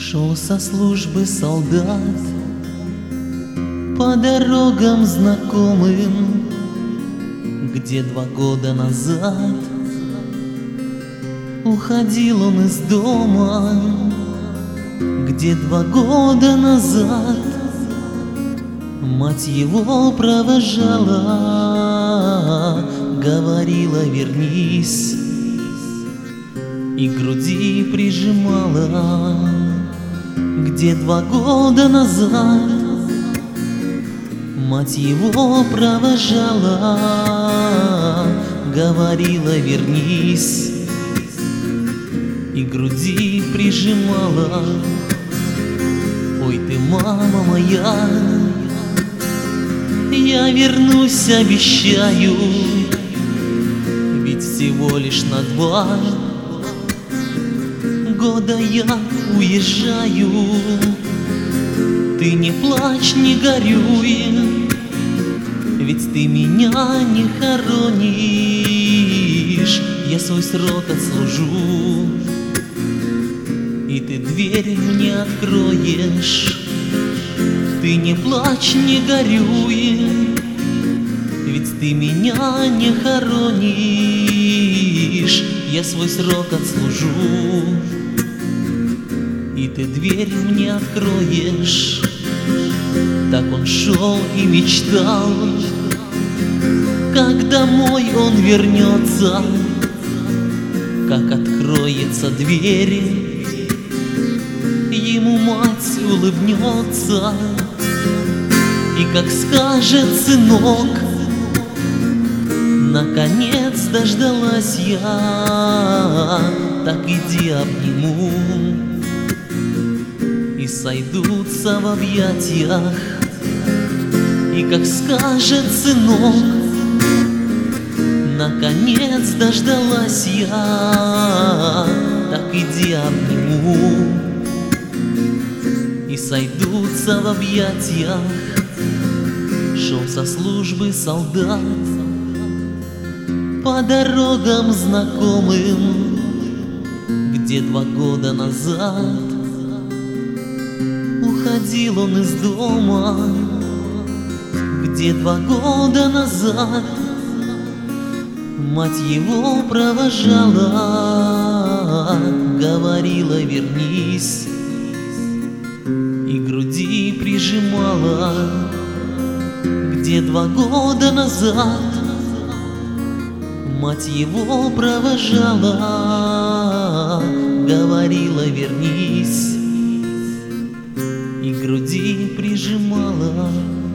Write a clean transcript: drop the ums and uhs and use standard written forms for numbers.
Шел со службы солдат по дорогам знакомым, где 2 года назад уходил он из дома, где 2 года назад мать его провожала, говорила: вернись, и к груди прижимала. Где 2 года назад мать его провожала, говорила: вернись, и к груди прижимала. Ой, ты, мама моя, я вернусь, обещаю, ведь всего лишь на 2 года я уезжаю. Ты не плачь, не горюй, ведь ты меня не хоронишь. Я свой срок отслужу, и ты дверь мне откроешь. Ты не плачь, не горюй, ведь ты меня не хоронишь. Я свой срок отслужу, и ты дверь мне откроешь. Так он шел и мечтал, как домой он вернется, как откроется дверь, ему мать улыбнется, и как скажет: сынок, наконец дождалась я, так иди обниму, и сойдутся в объятиях. И как скажет: сынок, наконец дождалась я, так иди обниму, и сойдутся в объятиях. Шел со службы солдат по дорогам знакомым, где 2 года назад уходил он из дома, где 2 года назад мать его провожала, говорила: вернись, и к груди прижимала. Где 2 года назад мать его провожала, говорила: вернись, и к груди прижимала.